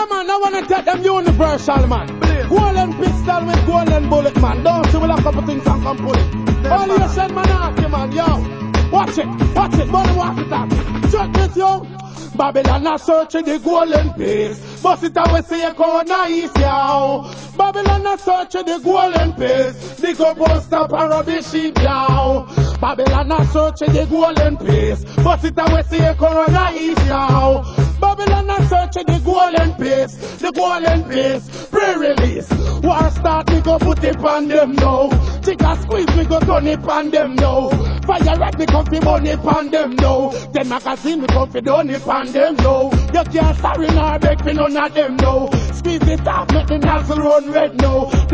man, I wanna take them universal, man. Golden pistol with golden bullet, man. Don't see with a couple things and come pull it. All you said, man, ask you, man, yo. Watch it, money watch it out. Check this, yo. Babylon a searching the golden place. But it always say a corner east, yo. Babylon a searching the golden place. The go post up and rubbish sheep, yo. Babylon a searching the golden place. But it always say a corner east, yo. Babylon a searching the golden place. The golden place. Pre-release. War start, me go put it on them now. Chica squeeze, me go turn it on them now. Fire red, me come fi burn it on them now. Then magazine, me come fi done it on them now. You can't sorry nor beg for none of them now. Squeeze it off, make the nozzle run red now.